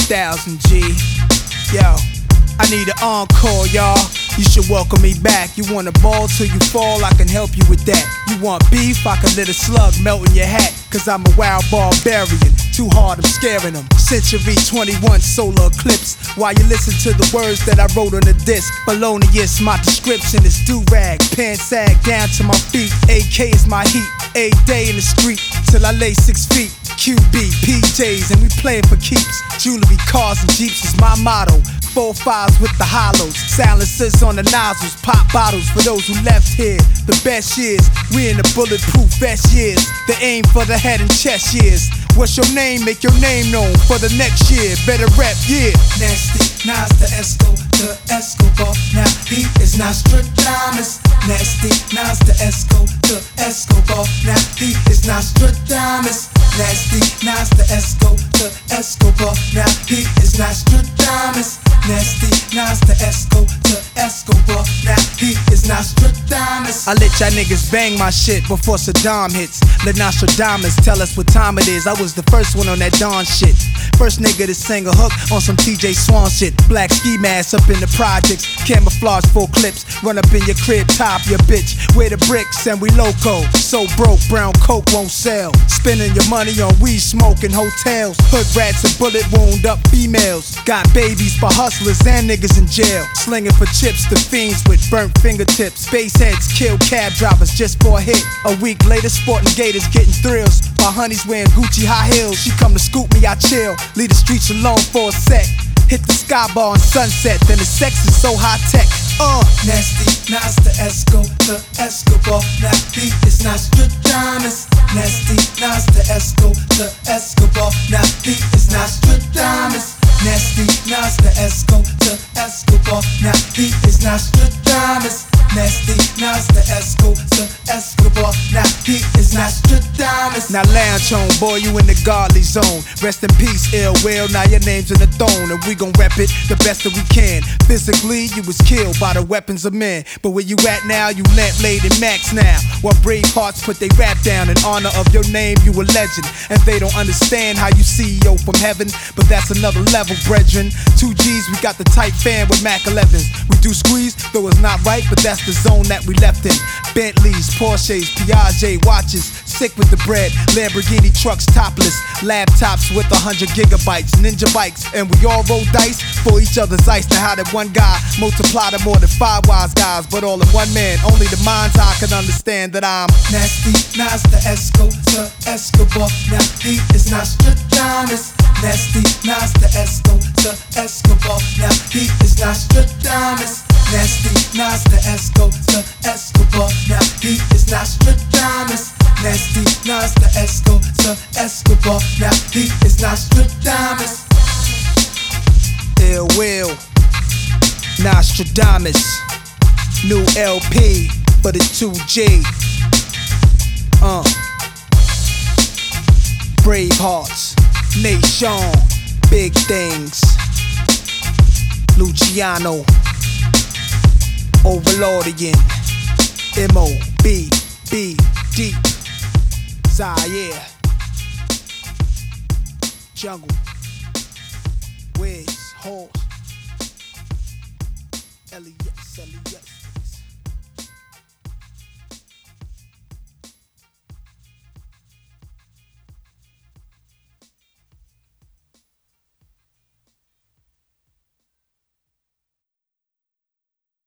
2000 G. Yo, I need an encore, y'all. You should welcome me back. You want a ball till you fall, I can help you with that. You want beef, I can let a slug melt in your hat. Cause I'm a wild barbarian, too hard, I'm scaring them. Century 21 solar eclipse. While you listen to the words that I wrote on the disc. Felonious, my description is do-rag. Pants sag down to my feet. AK is my heat, a day in the street till I lay 6 feet. QB, PJs, and we playing for keeps. Jewelry, cars, and jeeps is my motto. 4-5s with the hollows, silencers on the nozzles, pop bottles for those who left here. The best years, we in the bulletproof vest years. The aim for the head and chest years. What's your name? Make your name known for the next year. Better rap, yeah. Nasty, Nas the Esco, the Escobar. Now he is Nostradamus. Nasty, Nas the Esco, the Escobar. Now he is Nostradamus. Nasty, Nas the Esco, the Escobar. Now he is Nostradamus. Nasty, Nas the Esco, the Escobar. Now he is Nostradamus. I let y'all niggas bang my shit before Saddam hits. Let Nostradamus tell us what time it is. I was the first one on that Dawn shit. First nigga to sing a hook on some TJ Swan shit. Black ski mask up in the projects, camouflage full clips. Run up in your crib, top your bitch. Wear the bricks and we loco. So broke, brown coke won't sell. Spending your money on weed, smoking hotels. Hood rats and bullet wound up females. Got babies for hustlers and niggas in jail. Slinging for chips, the fiends with burnt fingertips. Space heads kill cab drivers just for a hit. A week later, sporting gators getting thrills. My honey's wearing Gucci high heels. She come to scoop me, I chill. Leave the streets alone for a sec. Hit the sky bar on sunset, then the sex is so high tech. Nasty, Nas the Esco, the Escobar. Now he is Nostradamus. Nasty, Nas the Esco, the Escobar. Now he is Nostradamus. Nasty, Nas the Esco, the Escobar. Now he is Nostradamus. Nasty, Nas the Esco, the Escobar. Now he is Nostradamus. Now lounge home, boy, you in the godly zone. Rest in peace, ill will. Now your name's in the throne, and we gon' rep it the best that we can. Physically, you was killed by the weapons of men, but where you at now, you lamp-laid in max now. While brave hearts put they rap down in honor of your name, you a legend. And they don't understand how you CEO from heaven, but that's another level, brethren. 2 G's, we got the tight fan with Mac 11s. We do squeeze, though it's not right, but that's the zone that we left in. Bentleys, Porsches, Piaget watches, sick with the bread. Lamborghini trucks topless, laptops with 100 gigabytes, ninja bikes, and we all roll dice for each other's ice. Now how that one guy multiply to more than 5 wise guys, but all in one man. Only the mind's eye can understand that I'm Nasty, Nas the Esco, the Escobar. Now he is Nostradamus. Nasty, Nas the Esco, the Escobar. Now he is Nostradamus. Nasty, Nas the Esco, the Escobar. Now he is Nostradamus. Nasty, Nas the Esco, the Escobar. Now he is Nostradamus. Ill will, Nostradamus. New LP for the 2G. Brave Hearts, Nation, Big Things. Luciano, Overlordian, M.O.B.B. Deep, Zaire, Jungle, Wiz, Horse, Elias.